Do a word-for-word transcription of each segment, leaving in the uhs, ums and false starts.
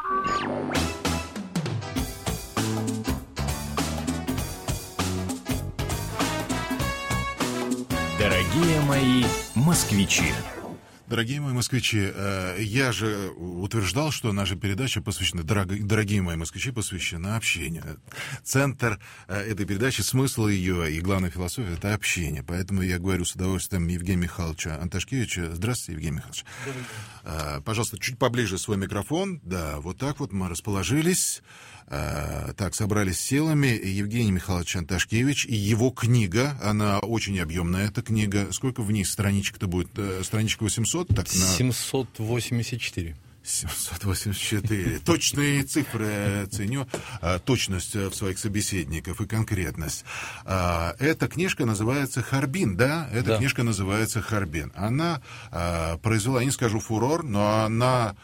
Дорогие мои москвичи. Дорогие мои москвичи, я же утверждал, что наша передача посвящена, дорогие мои москвичи, посвящена общению. Центр этой передачи, смысл ее и главная философия — это общение. Поэтому я говорю с удовольствием Евгения Михайловича Анташкевича. Здравствуйте, Евгений Михайлович. Добрый. Пожалуйста, чуть поближе свой микрофон. Да, вот так вот мы расположились. Так, собрались силами. Евгений Михайлович Анташкевич и его книга, она очень объемная, эта книга. Сколько в ней страничек-то будет? Страничка восемьсот? Так, на... семьсот восемьдесят четыре. семьсот восемьдесят четыре. Точные цифры ценю, точность в своих собеседников и конкретность. Эта книжка называется «Харбин», да? Эта да. книжка называется «Харбин». Она произвела, не скажу фурор, но она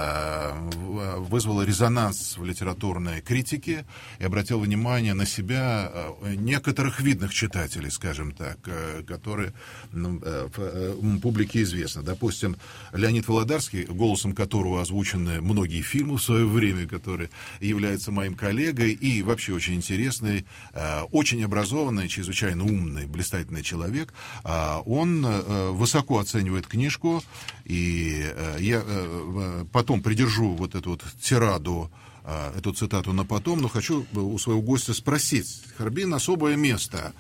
вызвала резонанс в литературной критике и обратила внимание на себя некоторых видных читателей, скажем так, которые ну, публике известны. Допустим, Леонид Володарский, голосом которого озвучены многие фильмы в свое время, который является моим коллегой и вообще очень интересный, очень образованный, чрезвычайно умный, блистательный человек. Он высоко оценивает книжку, и я потом придержу вот эту вот тираду, эту цитату на потом, но хочу у своего гостя спросить. Харбин — особое место.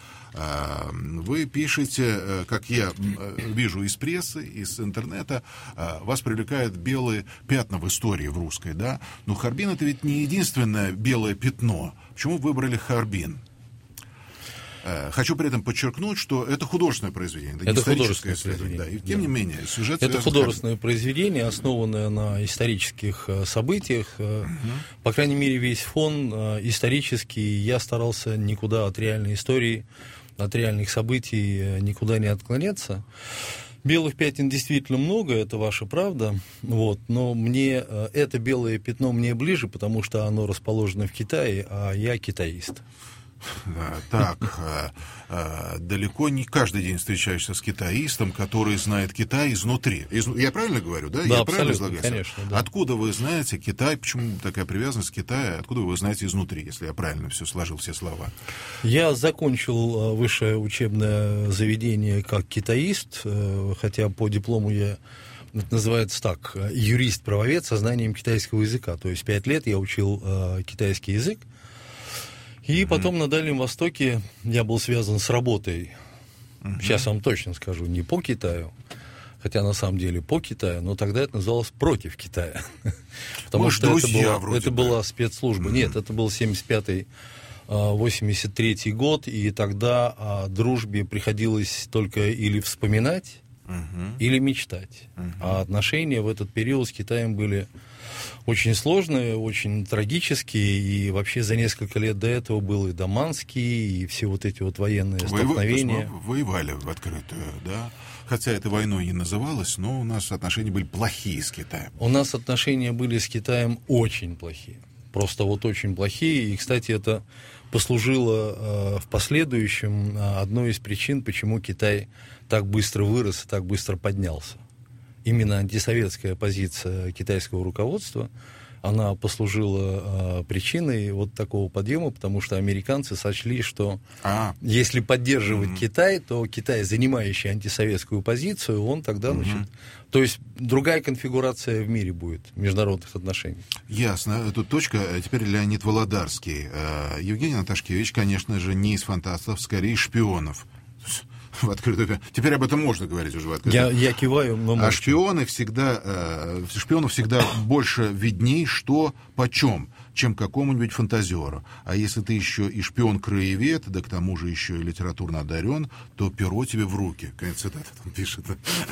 Вы пишете, как я вижу из прессы, из интернета, вас привлекают белые пятна в истории в русской, да? Но Харбин — это ведь не единственное белое пятно. Почему выбрали Харбин? Хочу при этом подчеркнуть, что это художественное произведение, это, это не историческое произведение. Да, и тем да. не менее, сюжет... Это художественное произведение, основанное на исторических событиях. Uh-huh. По крайней мере, весь фон исторический. Я старался никуда от реальной истории, от реальных событий никуда не отклоняться. Белых пятен действительно много, это ваша правда, вот, но мне это белое пятно мне ближе, потому что оно расположено в Китае, а я китаист. Так, далеко не каждый день встречаешься с китаистом, который знает Китай изнутри. Я правильно говорю, да? Да, Я правильно излагаю? Конечно, да. Откуда вы знаете Китай, почему такая привязанность к Китаю, откуда вы знаете изнутри, если я правильно все сложил, все слова? Я закончил высшее учебное заведение как китаист, хотя по диплому я... Это называется так, юрист-правовед со знанием китайского языка. То есть пять лет я учил э, китайский язык. И mm-hmm. потом на Дальнем Востоке я был связан с работой. Mm-hmm. Сейчас вам точно скажу, не по Китаю, хотя на самом деле по Китаю, но тогда это называлось против Китая. Потому Может, что это, была, вроде это была спецслужба. Mm-hmm. Нет, это был семьдесят пятый восемьдесят третий год, и тогда о дружбе приходилось только или вспоминать, uh-huh. или мечтать. Uh-huh. А отношения в этот период с Китаем были очень сложные, очень трагические, и вообще за несколько лет до этого был и Даманский, и все вот эти вот военные столкновения. Вы воевали в открытую, да? Хотя это войной не называлось, но у нас отношения были плохие с Китаем. У нас отношения были с Китаем очень плохие. Просто вот очень плохие. И, кстати, это послужило э, в последующем э, одной из причин, почему Китай так быстро вырос и так быстро поднялся. Именно антисоветская позиция китайского руководства, она послужила э, причиной вот такого подъема, потому что американцы сочли, что а. если поддерживать mm-hmm. Китай, то Китай, занимающий антисоветскую позицию, он тогда, mm-hmm. значит... То есть другая конфигурация в мире будет международных отношений. Ясно. Тут точка. Теперь Леонид Володарский. Евгений Анташкевич, конечно же, не из фантастов, скорее шпионов. В открытую. Теперь об этом можно говорить уже в открытую. Я, я киваю, но А шпионы всегда, э, шпиону всегда больше видней, что почем, чем какому-нибудь фантазеру. А если ты еще и шпион-краевед, да к тому же еще и литературно одарен, то перо тебе в руки. Конец цитаты там пишет.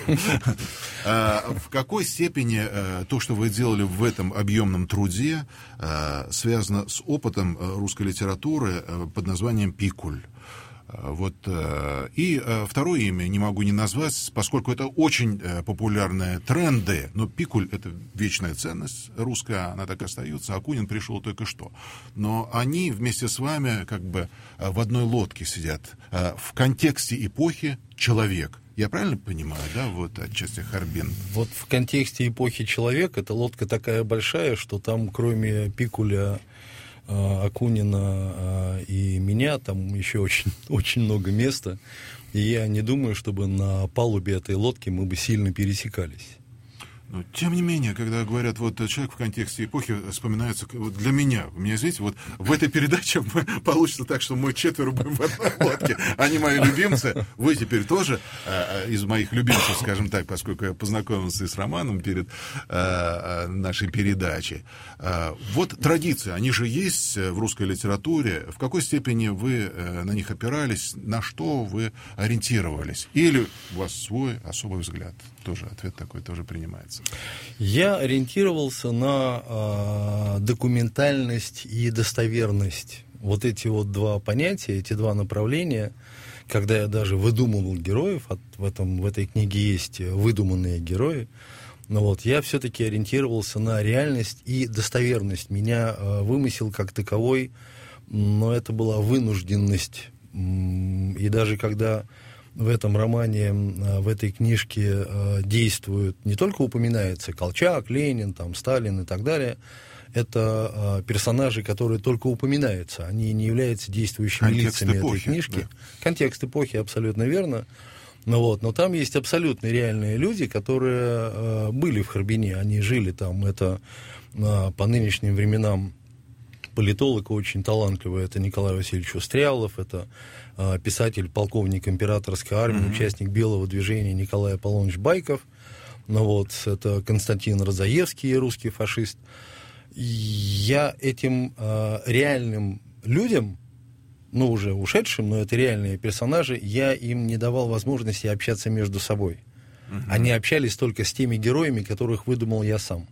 В какой степени то, что вы делали в этом объемном труде, связано с опытом русской литературы под названием «Пикуль»? Вот. И второе имя не могу не назвать, поскольку это очень популярные тренды, но Пикуль — это вечная ценность русская, она так и остается, Акунин пришел только что. Но они вместе с вами как бы в одной лодке сидят. В контексте эпохи человек, Я правильно понимаю, да, вот отчасти Харбин? Вот в контексте эпохи «Человек» эта лодка такая большая, что там кроме Пикуля, Акунина и меня, там еще очень, очень много места. И я не думаю, чтобы на палубе этой лодки мы бы сильно пересекались. Но, тем не менее, когда говорят, вот человек в контексте эпохи, вспоминается, вот для меня, у меня, знаете, вот в этой передаче получится так, что мы четверо будем в одной лодке, они мои любимцы, вы теперь тоже э, из моих любимцев, скажем так, поскольку я познакомился с Романом перед э, нашей передачей. Э, вот традиции, они же есть в русской литературе, в какой степени вы э, на них опирались, на что вы ориентировались? Или у вас свой особый взгляд? Тоже ответ такой тоже принимается. Я ориентировался на э, документальность и достоверность. Вот эти вот два понятия, эти два направления, когда я даже выдумывал героев, от, в, этом, в этой книге есть выдуманные герои, но вот я все-таки ориентировался на реальность и достоверность. Меня э, вымысел как таковой, но это была вынужденность. И даже когда в этом романе, в этой книжке действуют, не только упоминается Колчак, Ленин, там, Сталин и так далее, это персонажи, которые только упоминаются, они не являются действующими Контекст лицами эпохи, этой книжки. Да. Контекст эпохи, абсолютно верно. Но, вот, но там есть абсолютно реальные люди, которые э, были в Харбине, они жили там. Это э, по нынешним временам политолог очень талантливый, это Николай Васильевич Устрялов, это э, писатель, полковник императорской армии, mm-hmm. участник Белого движения Николай Аполлоныч Байков, ну, вот, это Константин Радзаевский, русский фашист. И я этим э, реальным людям, ну, уже ушедшим, но это реальные персонажи, я им не давал возможности общаться между собой. Mm-hmm. Они общались только с теми героями, которых выдумал я сам.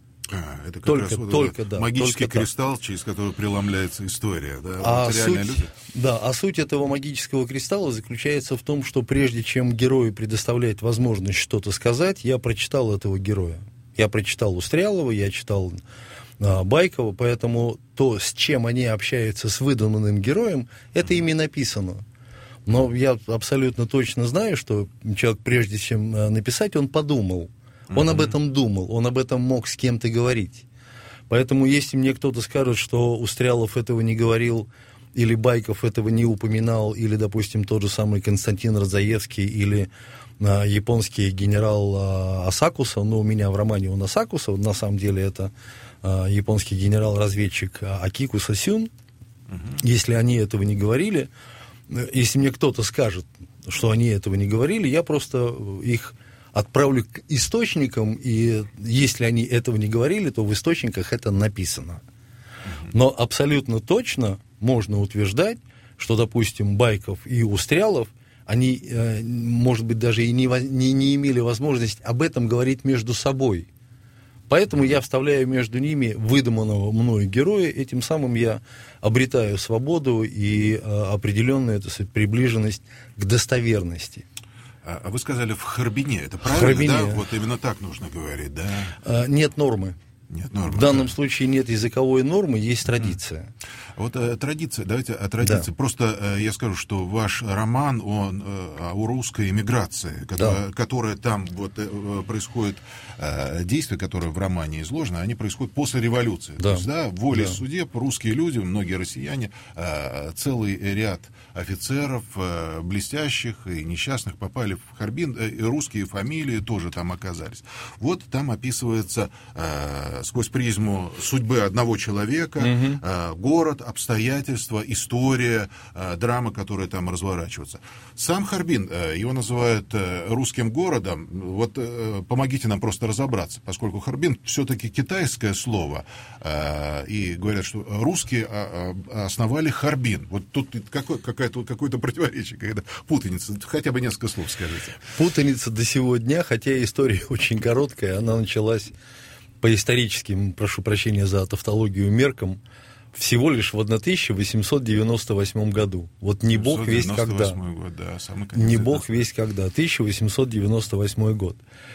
А, это как только, раз вот только, да, магический только кристалл, так. через который преломляется история. Да, а, вот суть, да, а суть этого магического кристалла заключается в том, что прежде чем герою предоставлять возможность что-то сказать, я прочитал этого героя. Я прочитал Устрялова, я читал а, Байкова, поэтому то, с чем они общаются с выдуманным героем, это ими написано. Но я абсолютно точно знаю, что человек, прежде чем написать, он подумал. Он mm-hmm. об этом думал, он об этом мог с кем-то говорить. Поэтому если мне кто-то скажет, что Устрялов этого не говорил, или Байков этого не упоминал, или, допустим, тот же самый Константин Радзаевский, или а, японский генерал а, Асакуса, ну, у меня в романе он Асакуса, на самом деле это а, японский генерал-разведчик Акикуса Сюн, mm-hmm. если они этого не говорили, если мне кто-то скажет, что они этого не говорили, я просто их отправлю к источникам, и если они этого не говорили, то в источниках это написано. Но абсолютно точно можно утверждать, что, допустим, Байков и Устрялов, они, э, может быть, даже и не, не, не имели возможности об этом говорить между собой. Поэтому я вставляю между ними выдуманного мною героя, и тем самым я обретаю свободу и э, определенную, так сказать, приближенность к достоверности. А вы сказали в Харбине, это правильно, Харбине. Да? Вот именно так нужно говорить, да? А, нет нормы. Нет нормы. В данном да. случае нет языковой нормы, есть традиция. Вот э, традиция, давайте о традиции. Да. Просто э, я скажу, что ваш роман, он э, о русской эмиграции, которая, да. которая там вот, э, происходит, э, действия, которые в романе изложены, они происходят после революции. Да. То есть, да, волей да. судеб, русские люди, многие россияне, э, целый ряд офицеров, э, блестящих и несчастных попали в Харбин, э, и русские фамилии тоже там оказались. Вот там описывается э, сквозь призму судьбы одного человека, угу. э, город, обстоятельства, история, э, драма, которая там разворачивается. Сам Харбин, э, его называют э, русским городом. Вот э, помогите нам просто разобраться, поскольку Харбин все-таки китайское слово, э, и говорят, что русские э, основали Харбин. Вот тут какой, какая-то, какое-то противоречие, какая-то путаница. Хотя бы несколько слов скажите. Путаница до сего дня, хотя история очень короткая, она началась по историческим, прошу прощения за тавтологию, меркам, всего лишь в тысяча восемьсот девяносто восьмом году. Вот не бог весть когда. Год, да, не бог весть когда. тысяча восемьсот девяносто восьмой год.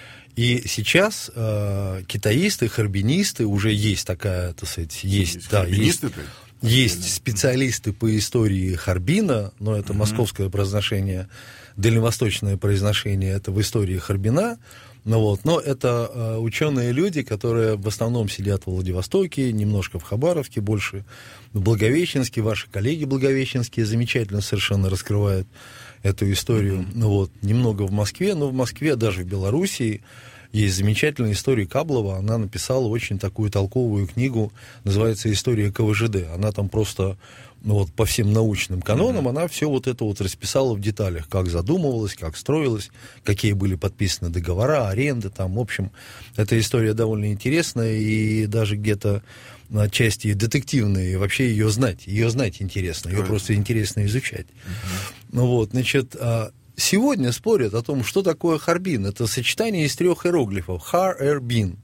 И сейчас э, китаисты, харбинисты, уже есть такая, так сказать, есть, есть, да, есть, есть специалисты по истории Харбина, но это mm-hmm. московское произношение дальневосточное произношение, это в истории Харбина. Ну, вот, но это э, ученые люди, которые в основном сидят в Владивостоке, немножко в Хабаровске, больше в Благовещенске. Ваши коллеги благовещенские замечательно совершенно раскрывают эту историю. Mm-hmm. Ну, вот, немного в Москве, но в Москве, даже в Белоруссии, есть замечательная история Каблова. Она написала очень такую толковую книгу, называется «История ка вэ жэ дэ». Она там просто... Ну, вот по всем научным канонам, mm-hmm. она все вот это вот расписала в деталях, как задумывалась, как строилась, какие были подписаны договора, аренды, там, в общем, эта история довольно интересная, и даже где-то отчасти детективная, и вообще ее знать, ее знать интересно, ее mm-hmm. просто интересно изучать. Mm-hmm. Ну вот, значит, сегодня спорят о том, что такое Харбин. Это сочетание из трех иероглифов, Хар-эр-бин,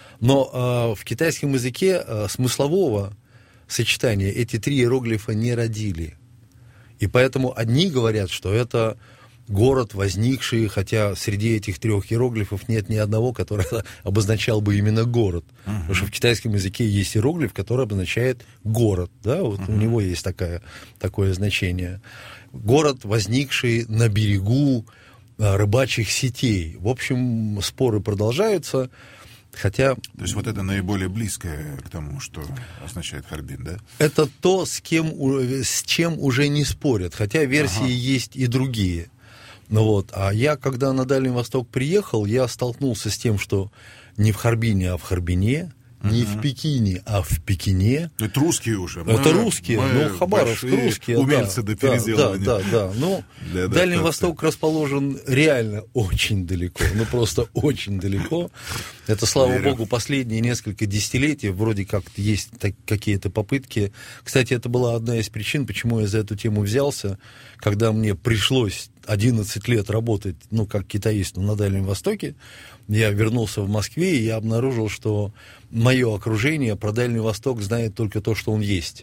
но в китайском языке смыслового сочетание эти три иероглифа не родили. И поэтому одни говорят, что это город, возникший, хотя среди этих трех иероглифов нет ни одного, который обозначал бы именно город. Uh-huh. Потому что в китайском языке есть иероглиф, который обозначает город. Да? Вот uh-huh. у него есть такая, такое значение. Город, возникший на берегу рыбачьих сетей. В общем, споры продолжаются. Хотя... То есть вот это наиболее близкое к тому, что означает Харбин, да? Это то, с, кем, с чем уже не спорят, хотя версии ага. есть и другие. Ну вот. А я, когда на Дальний Восток приехал, я столкнулся с тем, что не в Харбине, а в Харбине, uh-huh. не в Пекине, а в Пекине. Это русские уже. Мы, это русские, ну, Хабаровск, русские. Умельцы да, до переделывания. Да, да, да. Ну, да, Дальний да, Восток расположен реально очень далеко, ну, просто очень далеко. Это, слава Верю. Богу, последние несколько десятилетий, вроде как есть так, какие-то попытки. Кстати, это была одна из причин, почему я за эту тему взялся, когда мне пришлось одиннадцать лет работать, ну, как китаисту на Дальнем Востоке. Я вернулся в Москве, и я обнаружил, что мое окружение про Дальний Восток знает только то, что он есть.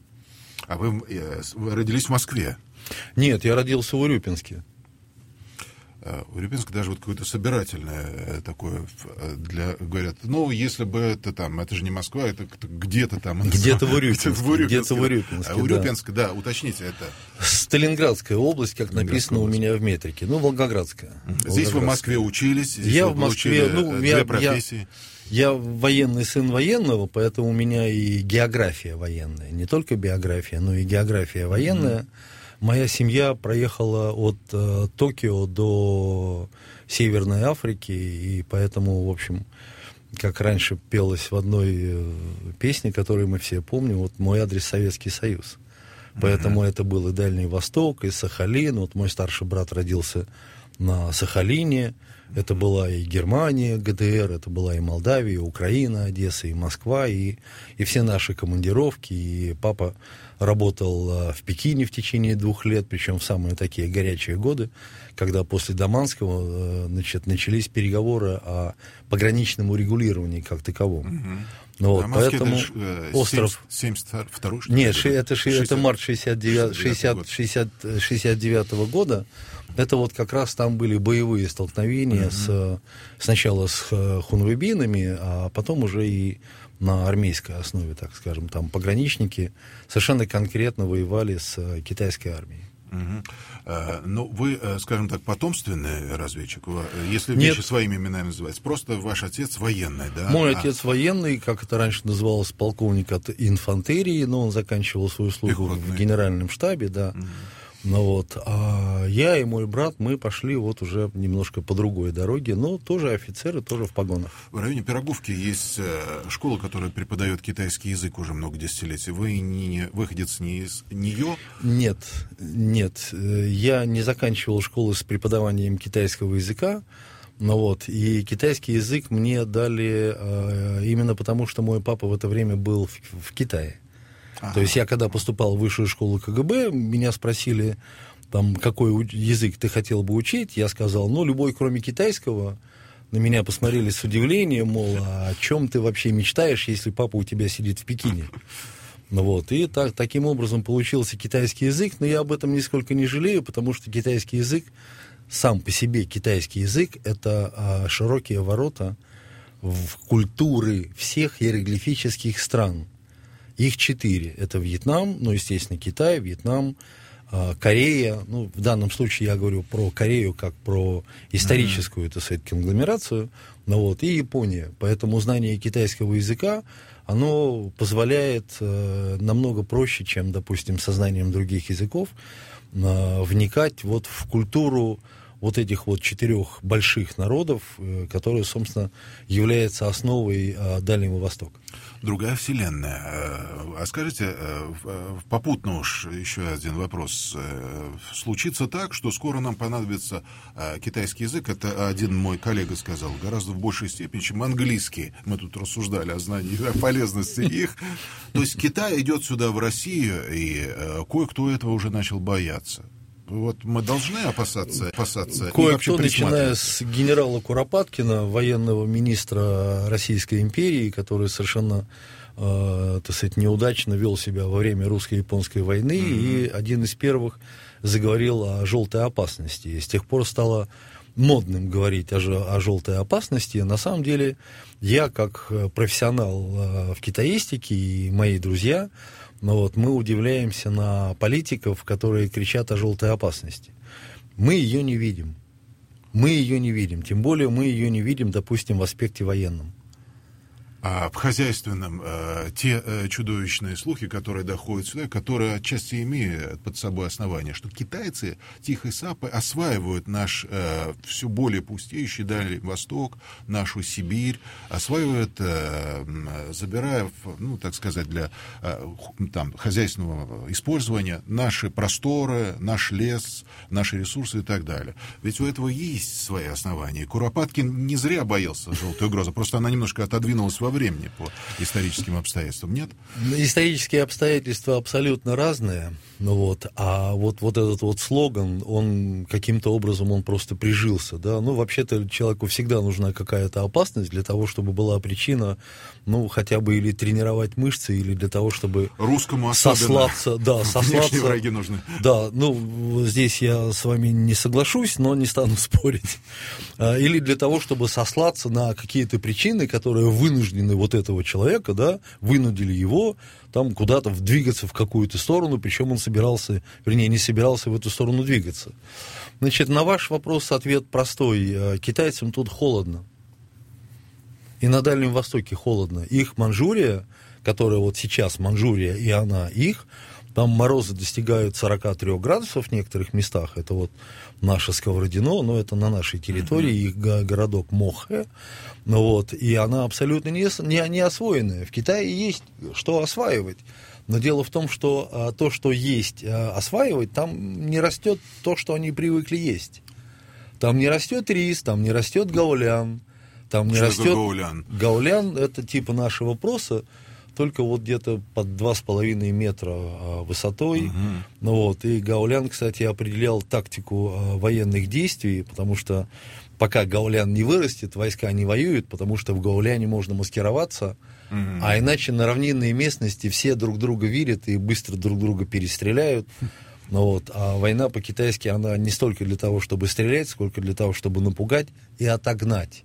А вы, вы родились в Москве? Нет, я родился в Урюпинске. Урюпинск даже вот какое-то собирательное такое, для, говорят, ну, если бы это там, это же не Москва, это где-то там. Где-то в Урюпинске. Где-то в Урюпинске, где-то в Урюпинске, да. Урюпинск, да, уточните это. Сталинградская область, как написано у меня в метрике. Ну, Волгоградская. Здесь вы в Москве учились? Здесь я в Москве, ну, две я, профессии. Я, я военный сын военного, поэтому у меня и география военная. Не только биография, но и география военная. Mm-hmm. Моя семья проехала от э, Токио до Северной Африки, и поэтому, в общем, как раньше пелось в одной э, песне, которую мы все помним, вот «Мой адрес Советский Союз». Поэтому mm-hmm. это был и Дальний Восток, и Сахалин. Вот мой старший брат родился на Сахалине. Это была и Германия, гэ дэ эр, это была и Молдавия, и Украина, Одесса, и Москва, и, и все наши командировки. И папа работал а, в Пекине в течение двух лет, причем в самые такие горячие годы, когда после Даманского а, значит, начались переговоры о пограничном урегулировании как таковом. Угу. Ну, вот, поэтому это, э, остров... семьдесят второй, что Нет, ши, это, ши, это март шестьдесят девятого года. Это вот как раз там были боевые столкновения mm-hmm. с, сначала с хунвейбинами, а потом уже и на армейской основе, так скажем. Там пограничники совершенно конкретно воевали с китайской армией. Угу. А, ну, вы, скажем так, потомственный разведчик, если вещи Нет. своими именами называются. Просто ваш отец военный, да? Мой а... отец военный, как это раньше называлось, полковник от инфантерии, но он заканчивал свою службу Пехотный. в генеральном штабе, да. Угу. Ну вот, а я и мой брат, мы пошли вот уже немножко по другой дороге, но тоже офицеры, тоже в погонах. В районе Пироговки есть школа, которая преподает китайский язык уже много десятилетий. Вы не выходец не из нее? Нет, нет. Я не заканчивал школу с преподаванием китайского языка. Ну вот, и китайский язык мне дали э, именно потому, что мой папа в это время был в, в Китае. Ага. То есть я, когда поступал в высшую школу ка гэ бэ, меня спросили, там, какой язык ты хотел бы учить. Я сказал, ну, любой, кроме китайского. На меня посмотрели с удивлением, мол, а о чем ты вообще мечтаешь, если папа у тебя сидит в Пекине? Ну вот, и так, таким образом получился китайский язык, но я об этом нисколько не жалею, потому что китайский язык, сам по себе китайский язык, это а, широкие ворота в культуры всех иероглифических стран. Их четыре. Это Вьетнам, ну, естественно, Китай, Вьетнам, Корея, ну, в данном случае я говорю про Корею как про историческую, mm-hmm. так сказать, конгломерацию, ну, вот, и Япония. Поэтому знание китайского языка, оно позволяет э, намного проще, чем, допустим, со знанием других языков, э, вникать вот в культуру вот этих вот четырех больших народов, э, которые, собственно, являются основой э, Дальнего Востока. Другая вселенная. А скажите, попутно уж еще один вопрос. Случится так, что скоро нам понадобится китайский язык, это один мой коллега сказал, гораздо в большей степени, чем английский. Мы тут рассуждали о знании, о полезности их. То есть Китай идет сюда, в Россию, и кое-кто этого уже начал бояться. Вот мы должны опасаться, опасаться кое-кто, начиная с генерала Куропаткина, военного министра Российской империи, который совершенно, э, так сказать, неудачно вел себя во время русско-японской войны, mm-hmm. и один из первых заговорил о желтой опасности. И с тех пор стало модным говорить о, о желтой опасности. На самом деле я, как профессионал э, в китаистике, и мои друзья, ну вот, мы удивляемся на политиков, которые кричат о желтой опасности. Мы ее не видим. Мы ее не видим. Тем более мы ее не видим, допустим, в аспекте военном. А в хозяйственном э, те э, чудовищные слухи, которые доходят сюда, которые отчасти имеют под собой основания, что китайцы тихой сапой осваивают наш э, все более пустеющий Дальний Восток, нашу Сибирь, осваивают, э, забирая, ну, так сказать, для э, там, хозяйственного использования наши просторы, наш лес, наши ресурсы и так далее. Ведь у этого есть свои основания. И Куропаткин не зря боялся желтой угрозы, просто она немножко отодвинулась во времени по историческим обстоятельствам, нет? Исторические обстоятельства абсолютно разные, ну вот, а вот, вот этот вот слоган, он каким-то образом, он просто прижился, да, ну, вообще-то человеку всегда нужна какая-то опасность для того, чтобы была причина, ну, хотя бы или тренировать мышцы, или для того, чтобы русскому сослаться, да, сослаться, враги нужны. Да, ну, здесь я с вами не соглашусь, но не стану спорить, или для того, чтобы сослаться на какие-то причины, которые вынуждены вот этого человека, да, вынудили его там куда-то двигаться в какую-то сторону, причем он собирался, вернее, не собирался в эту сторону двигаться. Значит, на ваш вопрос ответ простой. Китайцам тут холодно. И на Дальнем Востоке холодно. Их Манчжурия, которая вот сейчас Манчжурия, и она их, там морозы достигают сорок три градусов в некоторых местах. Это вот наше Сковородино, но это на нашей территории, их городок Мохэ. Ну вот, и она абсолютно не, не, не освоенная. В Китае есть что осваивать. Но дело в том, что а, то, что есть а, осваивать, там не растет то, что они привыкли есть. Там не растет рис, там не растет гаулян. Там не что растет... гаулян? Гаулян — это типа нашего проса, только вот где-то под два с половиной метра а, высотой. Угу. Ну вот, и гаулян, кстати, определял тактику а, военных действий, потому что пока гаулян не вырастет, войска не воюют, потому что в гауляне можно маскироваться, угу. а иначе на равнинной местности все друг друга видят и быстро друг друга перестреляют. Ну вот, а война по-китайски, она не столько для того, чтобы стрелять, сколько для того, чтобы напугать и отогнать.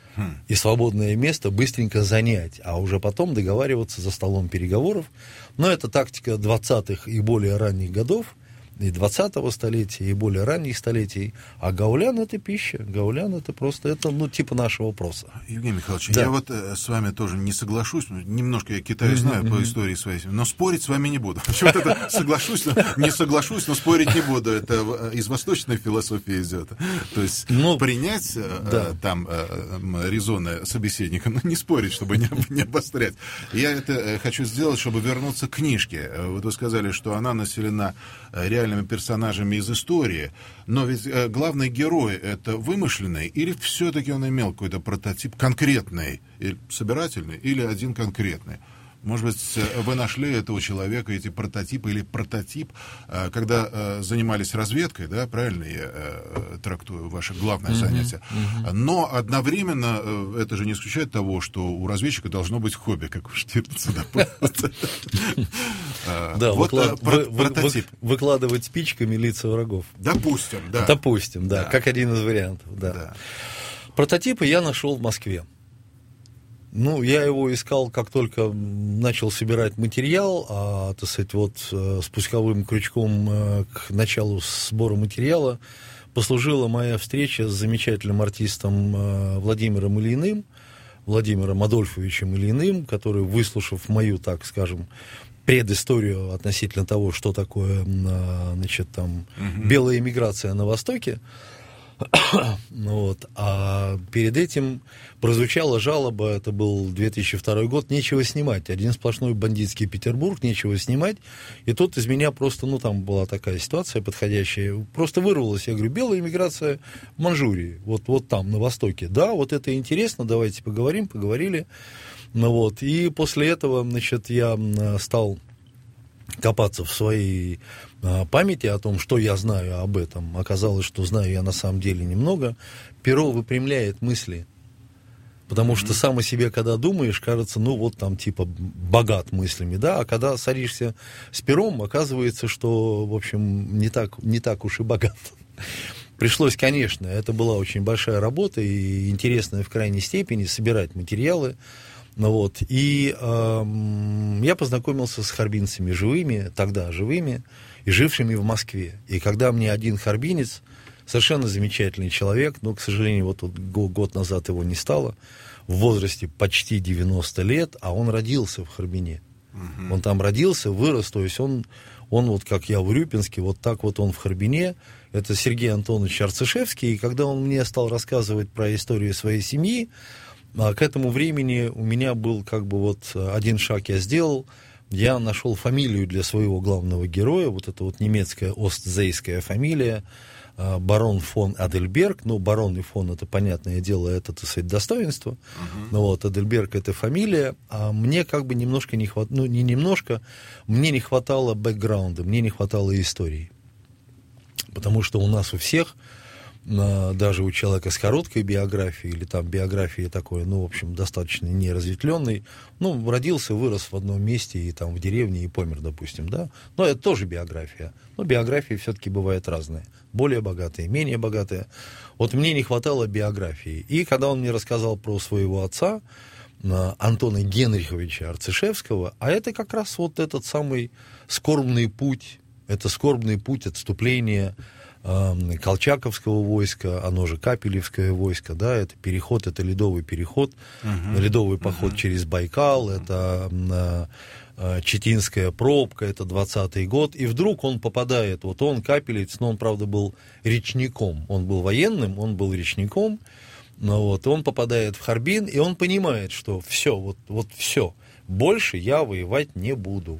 И свободное место быстренько занять, а уже потом договариваться за столом переговоров. Но это тактика двадцатых и более ранних годов, и двадцатого столетия, и более ранних столетий. А гаулян — это пища. Гаулян — это просто, это, ну, типа нашего проса. Евгений Михайлович, да. я вот э, с вами тоже не соглашусь. Немножко я Китай знаю mm-hmm. по истории своей, но спорить с вами не буду. Почему-то это соглашусь, но не соглашусь, но спорить не буду. Это из восточной философии идет. То есть ну, принять да. э, там э, резоны собеседника, но не спорить, чтобы не, не обострять. Я это э, хочу сделать, чтобы вернуться к книжке. Вот вы сказали, что она населена реальными персонажами из истории, но ведь э, главный герой — это вымышленный, или все-таки он имел какой-то прототип конкретный, или собирательный, или один конкретный? Может быть, вы нашли этого человека, эти прототипы или прототип, э, когда э, занимались разведкой, да, правильно я э, трактую ваше главное mm-hmm. занятие, mm-hmm. но одновременно э, это же не исключает того, что у разведчика должно быть хобби, как у Штирлица. Да, прототип. Выкладывать спичками лица врагов. Допустим, да. Допустим, да, как один из вариантов. Прототипы я нашел в Москве. Ну, я его искал, как только начал собирать материал, а, так сказать, вот спусковым крючком к началу сбора материала послужила моя встреча с замечательным артистом Владимиром Ильиным, Владимиром Адольфовичем Ильиным, который, выслушав мою, так скажем, предысторию относительно того, что такое, значит, там, угу. белая эмиграция на Востоке, вот. А перед этим прозвучала жалоба, это был две тысячи второй год, нечего снимать, один сплошной бандитский Петербург, нечего снимать, и тут из меня просто, ну, там была такая ситуация подходящая, просто вырвалась, я говорю, белая эмиграция в Манчжурии, вот, вот там, на Востоке, да, вот это интересно, давайте поговорим, поговорили, ну, вот, и после этого, значит, я стал копаться в своей а, памяти о том, что я знаю об этом. Оказалось, что знаю я на самом деле немного. Перо выпрямляет мысли. Потому что сам о себе, когда думаешь, кажется, ну вот там типа богат мыслями, да, а когда садишься с пером, оказывается, что, в общем, не так, не так уж и богат. Пришлось, конечно, это была очень большая работа и интересная в крайней степени, собирать материалы. Ну, вот, и э, я познакомился с харбинцами живыми, тогда живыми, и жившими в Москве. И когда мне один харбинец, совершенно замечательный человек, но, к сожалению, вот, вот год назад его не стало, в возрасте почти девяносто лет, а он родился в Харбине. Uh-huh. Он там родился, вырос, то есть он, он вот как я в Урюпинске, вот так вот он в Харбине. Это Сергей Антонович Арцишевский, и когда он мне стал рассказывать про историю своей семьи, а к этому времени у меня был как бы вот один шаг я сделал, я нашел фамилию для своего главного героя, вот это вот немецкая остзейская фамилия, барон фон Адельберг, ну, барон и фон, это, понятное дело, это, так сказать, достоинство, uh-huh. ну, вот, Адельберг это фамилия, а мне как бы немножко не хватало, ну, не немножко, мне не хватало бэкграунда, мне не хватало истории, потому что у нас у всех, даже у человека с короткой биографией, или там биографией такой, ну, в общем, достаточно неразветвленной, ну, родился, вырос в одном месте, и там в деревне, и помер, допустим, да, но это тоже биография, но биографии все-таки бывают разные, более богатые, менее богатые, вот мне не хватало биографии, и когда он мне рассказал про своего отца, Антона Генриховича Арцишевского, а это как раз вот этот самый скорбный путь, это скорбный путь отступления Колчаковского войска, оно же Капелевское войско, да, это переход, это ледовый переход, uh-huh. ледовый поход uh-huh. через Байкал, это uh, Читинская пробка, это двадцатый год, и вдруг он попадает, вот он капелец, но он, правда, был речником, он был военным, он был речником, но вот он попадает в Харбин, и он понимает, что все, вот, вот все, больше я воевать не буду.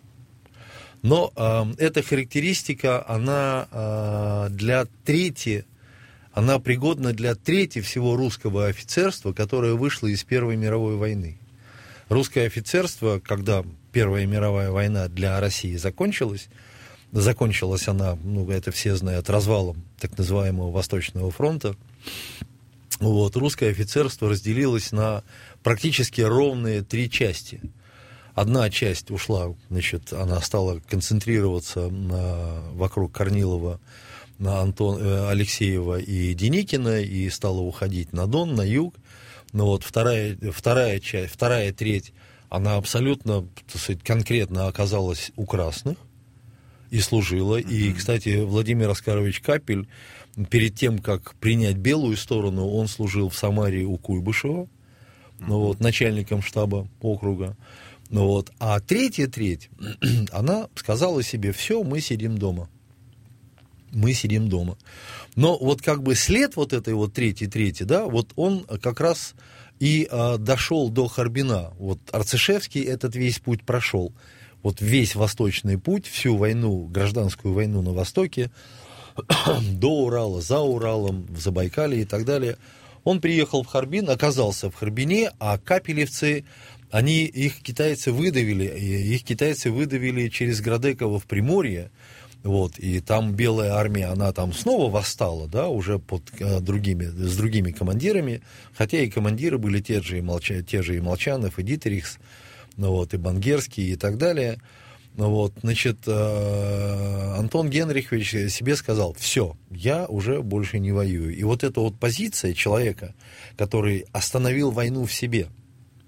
Но э, эта характеристика, она э, для трети, она пригодна для трети всего русского офицерства, которое вышло из Первой мировой войны. Русское офицерство, когда Первая мировая война для России закончилась, закончилась она, ну, это все знают, развалом так называемого Восточного фронта, вот, русское офицерство разделилось на практически ровные три части. Одна часть ушла, значит, она стала концентрироваться на, вокруг Корнилова, на Антон, э, Алексеева и Деникина, и стала уходить на Дон, на юг. Но вот вторая, вторая часть, вторая треть, она абсолютно, так сказать, конкретно оказалась у красных и служила. Mm-hmm. И, кстати, Владимир Оскарович Капель, перед тем, как принять белую сторону, он служил в Самаре у Куйбышева, mm-hmm. ну, вот, начальником штаба округа. Ну вот. А третья треть, она сказала себе, все, мы сидим дома. Мы сидим дома. Но вот как бы след вот этой вот третьей трети, да, вот он как раз и а, дошел до Харбина. Вот Арцишевский этот весь путь прошел. Вот весь восточный путь, всю войну, гражданскую войну на Востоке, до Урала, за Уралом, в Забайкалье и так далее. Он приехал в Харбин, оказался в Харбине, а капелевцы... Они, их китайцы выдавили, их китайцы выдавили через Градеково в Приморье, вот, и там белая армия, она там снова восстала, да, уже под а, другими, с другими командирами, хотя и командиры были те же и, Молча, те же и Молчанов, и Дитерихс, ну, вот, и Бангерский, и так далее, ну, вот, значит, э, Антон Генрихович себе сказал, все, я уже больше не воюю, и вот эта вот позиция человека, который остановил войну в себе,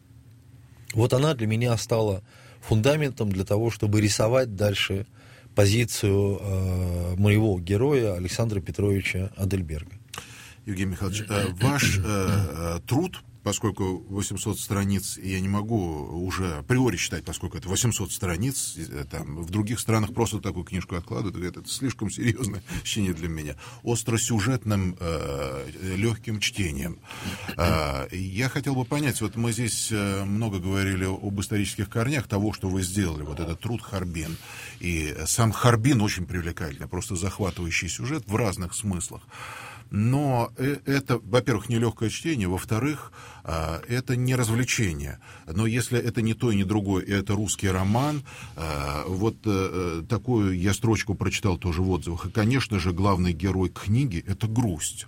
Вот она для меня стала фундаментом для того, чтобы рисовать дальше позицию э, моего героя Александра Петровича Адельберга. Евгений Михайлович, ваш э, труд, поскольку восемьсот страниц, я не могу уже априори считать, поскольку это восемьсот страниц, там, в других странах просто такую книжку откладывают, говорят, это слишком серьезное чтение для меня, остросюжетным, э, легким чтением. Э, я хотел бы понять, вот мы здесь много говорили об исторических корнях того, что вы сделали, вот этот труд Харбин, и сам Харбин очень привлекательный, просто захватывающий сюжет в разных смыслах. Но это, во-первых, нелегкое чтение, во-вторых, это не развлечение. Но если это не то и не другое, и это русский роман, вот такую я строчку прочитал тоже в отзывах, и, конечно же, главный герой книги — это грусть.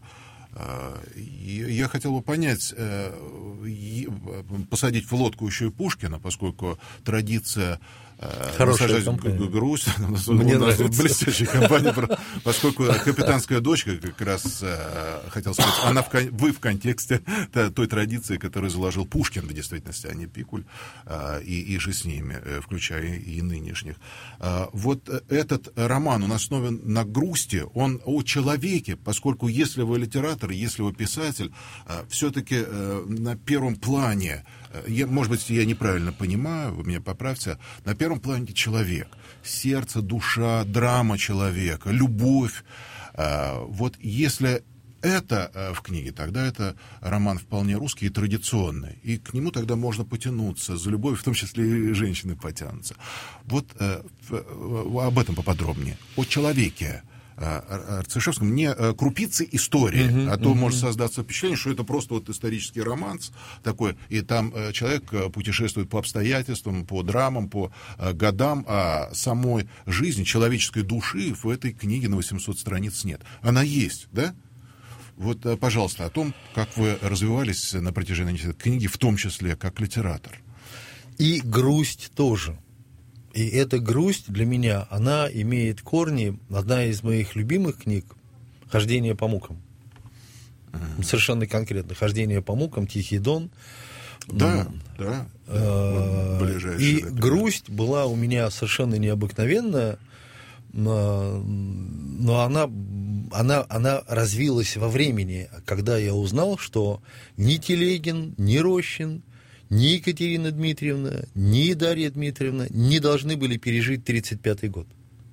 Я хотел бы понять, посадить в лодку еще и Пушкина, поскольку традиция хорошая компания. Грусть, Мне нравится. Блестящая компания, поскольку «Капитанская дочка», как раз хотел сказать, она в, вы в контексте той традиции, которую заложил Пушкин в действительности, а не Пикуль, и, и же с ними, включая и нынешних. Вот этот роман, он основан на грусти, он о человеке, поскольку если вы литератор, если вы писатель, все-таки на первом плане, я, может быть, я неправильно понимаю, вы меня поправьте, на первом плане человек, сердце, душа, драма человека, любовь. Вот если это в книге, тогда это роман вполне русский и традиционный, и к нему тогда можно потянуться, за любовью, в том числе и женщины потянутся. Вот об этом поподробнее. О человеке Арцишевском, не крупицы истории, uh-huh, а то uh-huh. может создаться впечатление, что это просто вот исторический романс такой, и там человек путешествует по обстоятельствам, по драмам, по годам, а самой жизни, человеческой души в этой книге на восемьсот страниц нет. Она есть, да? Вот, пожалуйста, о том, как вы развивались на протяжении этой книги, в том числе как литератор. И грусть тоже. И эта грусть для меня, она имеет корни, одна из моих любимых книг «Хождение по мукам». Uh-huh. Совершенно конкретно. «Хождение по мукам», «Тихий дон». Да, да. да. И грусть была у меня совершенно необыкновенная, но она, она, она развилась во времени, когда я узнал, что ни Телегин, ни Рощин, ни Екатерина Дмитриевна, ни Дарья Дмитриевна не должны были пережить тридцать пятый год.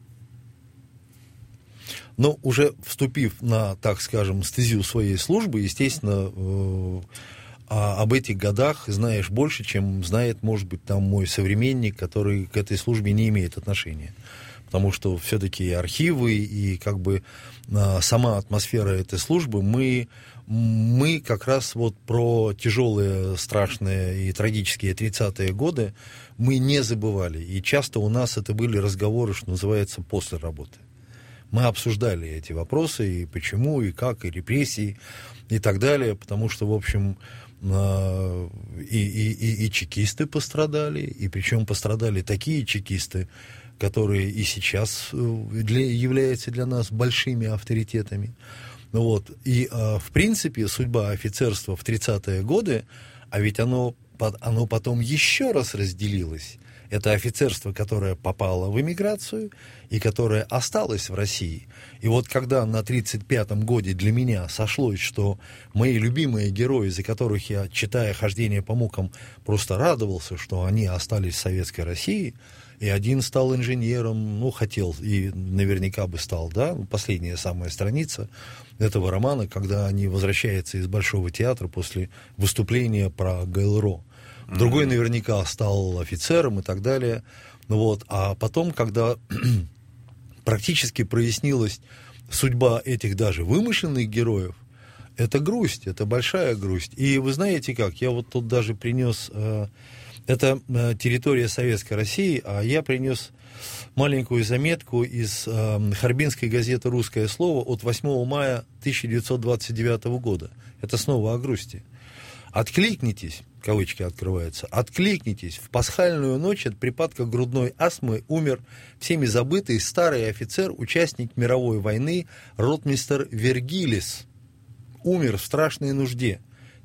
Но уже вступив на, так скажем, стезю своей службы, естественно, э, об этих годах знаешь больше, чем знает, может быть, там мой современник, который к этой службе не имеет отношения. Потому что все-таки и архивы, и как бы э, сама атмосфера этой службы, мы... Мы как раз вот про тяжелые, страшные и трагические тридцатые годы мы не забывали. И часто у нас это были разговоры, что называется, после работы. Мы обсуждали эти вопросы, и почему, и как, и репрессии, и так далее. Потому что, в общем, и, и, и, и чекисты пострадали, и причем пострадали такие чекисты, которые и сейчас для, являются для нас большими авторитетами. Вот. И, э, в принципе, судьба офицерства в тридцатые годы, а ведь оно, оно потом еще раз разделилось. Это офицерство, которое попало в эмиграцию и которое осталось в России. И вот когда на тридцать пятом годе для меня сошлось, что мои любимые герои, за которых я, читая «Хождение по мукам», просто радовался, что они остались в Советской России, и один стал инженером, ну, хотел, и наверняка бы стал, да, последняя самая страница этого романа, когда они возвращаются из Большого театра после выступления про ГЛРО. Другой наверняка стал офицером и так далее. Вот. А потом, когда практически прояснилась судьба этих даже вымышленных героев, это грусть, это большая грусть. И вы знаете как, я вот тут даже принес... Э, это э, территория Советской России, а я принес маленькую заметку из э, Харбинской газеты «Русское слово» от восьмого мая тысяча девятьсот двадцать девятого года. Это снова о грусти. «Откликнитесь», кавычки открываются, «откликнитесь, в пасхальную ночь от припадка грудной астмы умер всеми забытый старый офицер, участник мировой войны, ротмистр Вергилис. Умер в страшной нужде.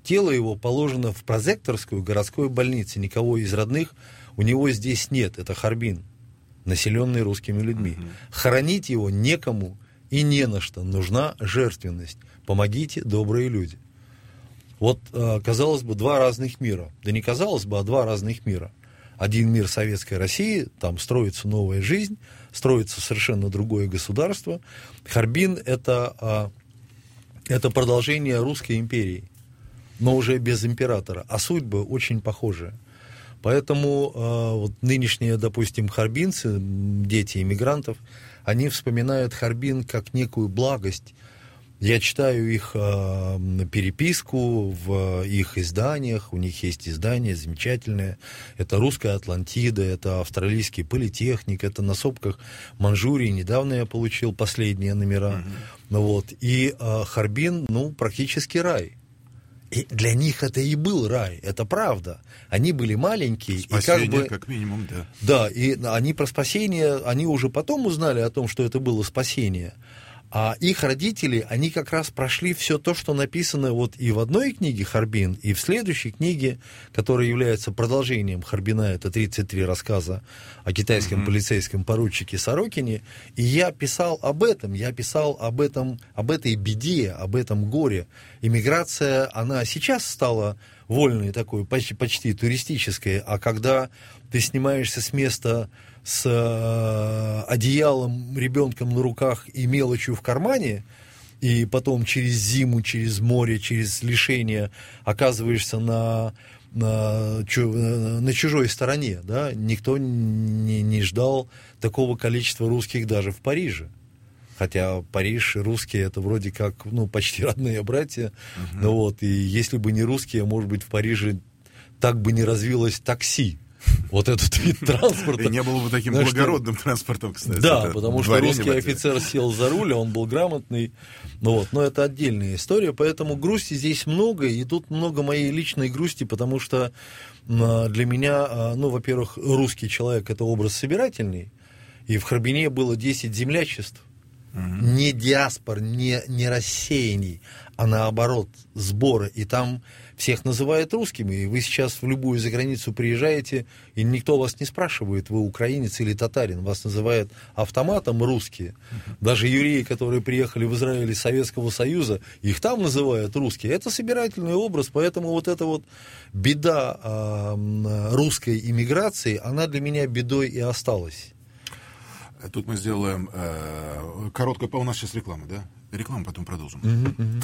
тело его положено в прозекторскую городской больницу. Никого из родных у него здесь нет. Это Харбин, населенный русскими людьми. Mm-hmm. Хоронить его некому и не на что. Нужна жертвенность. Помогите, добрые люди. Вот, казалось бы, два разных мира. Да не казалось бы, а два разных мира. Один мир Советской России, там строится новая жизнь, строится совершенно другое государство. Харбин — это, это продолжение Русской империи, но уже без императора, а судьбы очень похожие. Поэтому вот нынешние, допустим, харбинцы, дети иммигрантов, они вспоминают Харбин как некую благость. Я читаю их э, переписку в их изданиях, у них есть издания замечательные, это «Русская Атлантида», это «Австралийский политехник», это «На сопках Манчжурии», недавно я получил последние номера, mm-hmm. ну, вот. И э, Харбин, ну, практически рай. И для них это и был рай, это правда. Они были маленькие. Спасение, и как бы, как минимум, да. Да, и они про спасение, они уже потом узнали о том, что это было спасение. А их родители, они как раз прошли все то, что написано вот и в одной книге «Харбин», и в следующей книге, которая является продолжением «Харбина», это тридцать три рассказа о китайском mm-hmm. полицейском поручике Сорокине. И я писал об этом, я писал об этом, об этой беде, об этом горе. Иммиграция, она сейчас стала вольной такой, почти, почти туристической, а когда ты снимаешься с места с э, одеялом, ребенком на руках и мелочью в кармане, и потом через зиму, через море, через лишение оказываешься на, на, на чужой стороне, да? Никто не, не ждал такого количества русских даже в Париже. Хотя Париж и русские — это вроде как, ну, почти родные братья. Uh-huh. Ну, вот, и если бы не русские, может быть, в Париже так бы не развилось такси. Вот этот вид транспорта. И не было бы таким Знаешь, благородным что... транспортом, кстати. Да, потому что русский офицер сел за руль, он был грамотный. Ну, вот, но это отдельная история, поэтому грусти здесь много, и тут много моей личной грусти, потому что для меня, ну, во-первых, русский человек — это образ собирательный, и в Харбине было десять землячеств. Uh-huh. Не диаспор, не, не рассеяний, а наоборот, сборы. И там всех называют русскими. И вы сейчас в любую заграницу приезжаете, и никто вас не спрашивает, вы украинец или татарин. Вас называют автоматом русские. Uh-huh. Даже евреи, которые приехали в Израиль из Советского Союза, их там называют русские. Это собирательный образ, поэтому вот эта вот беда э, русской иммиграции, она для меня бедой и осталась. Тут мы сделаем э, короткую... У нас сейчас реклама, да? Рекламу потом продолжим. Uh-huh, uh-huh.